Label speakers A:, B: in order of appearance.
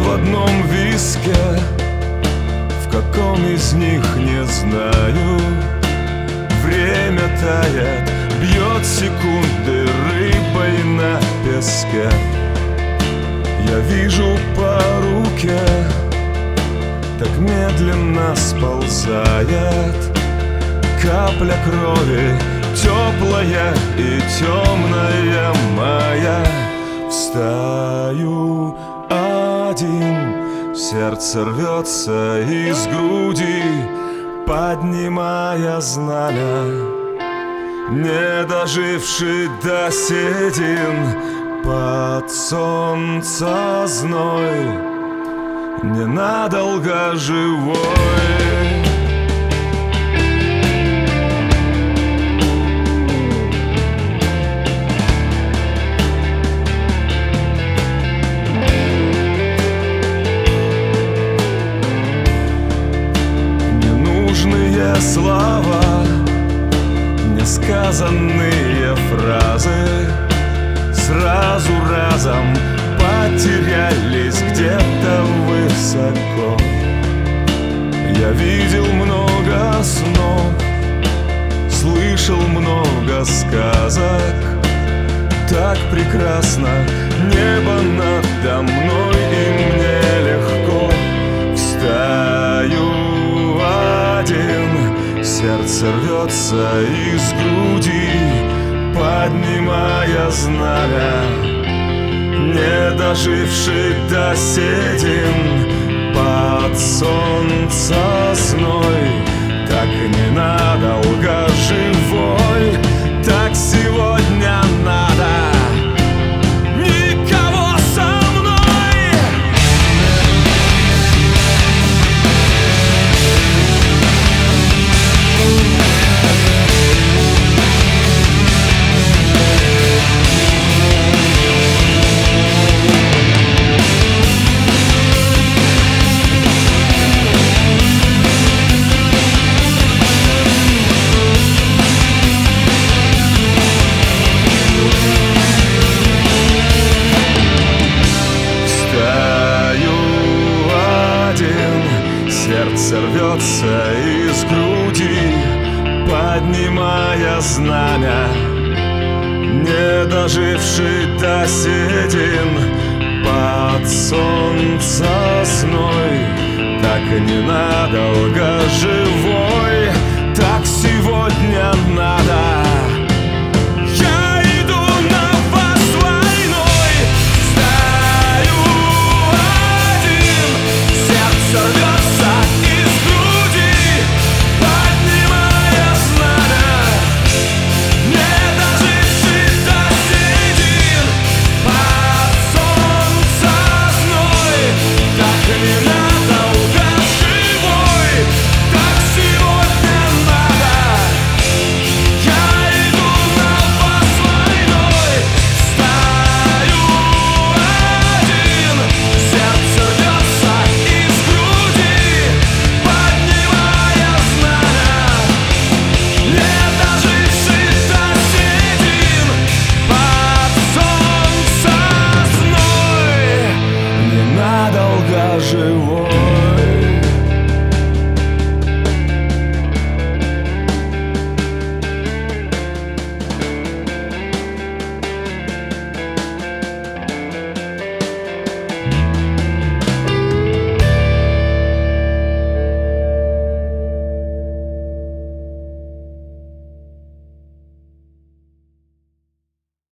A: в одном виске, в каком из них не знаю. Время тает, бьет секунды рыбой на песке. Я вижу по руке, так медленно сползает капля крови, теплая и темная моя. Встаю один, сердце рвется из груди, поднимая знамя. Не доживший до седин под солнце зной, ненадолго живой. Ненужные слова, несказанные фразы сразу разом потерялись где-то высоко. Я видел много снов, слышал много сказок. Так прекрасно небо надо мной, и мне легко. Встаю один, сердце рвется из груди, поднимая знамя. Не доживший до седин под солнце сной, так ненадолго живой, так сегодня надо. Никого со мной. Сердце рвется из груди, поднимая знамя. Не доживший до седин под солнце сной, так ненадолго